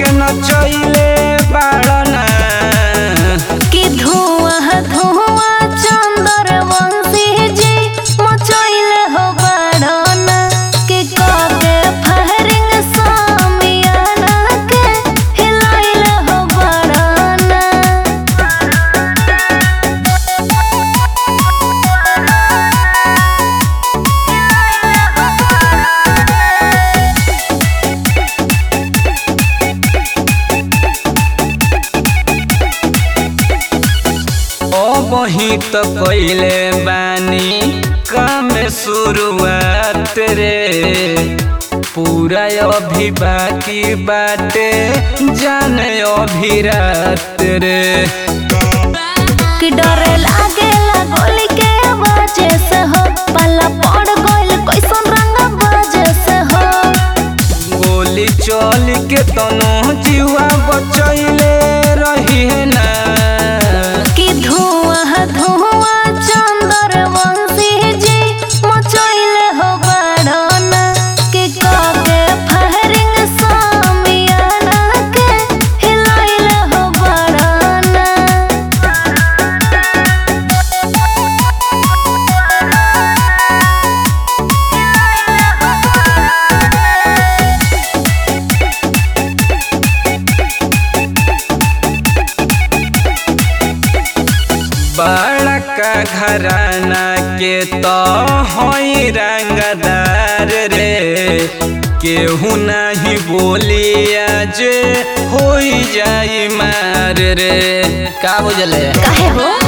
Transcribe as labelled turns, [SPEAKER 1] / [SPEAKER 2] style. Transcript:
[SPEAKER 1] के नचैले बाड़ना
[SPEAKER 2] कि धुआं धुआं चंदर वंशी जी मचैले हो बाड़ना कि कबे फायरिंग सामियाना के हिलाइले हो बाड़ना।
[SPEAKER 1] वही तो कैले बानी काम शुरुआत रे पूरा अभी बाकी बाटे जाने अभी रात रे
[SPEAKER 2] कि डरे लागे गोली के वजह से हो पल्ला पड़ गइल कैसन रंग वजह से हो
[SPEAKER 1] गोली चल के तनो जीवा बचैले रही है ना
[SPEAKER 2] कि धुआं धुआं चंदर वंशी जी मचैले हो बाड़ना कि कबे फायरिंग सामियाना के हिलाइले हो बाड़ना।
[SPEAKER 1] बड़का घराना के तो हई रंगदार रे केहू नहीं बोली आज हो जाई मार रे का बुझले
[SPEAKER 2] काहे हो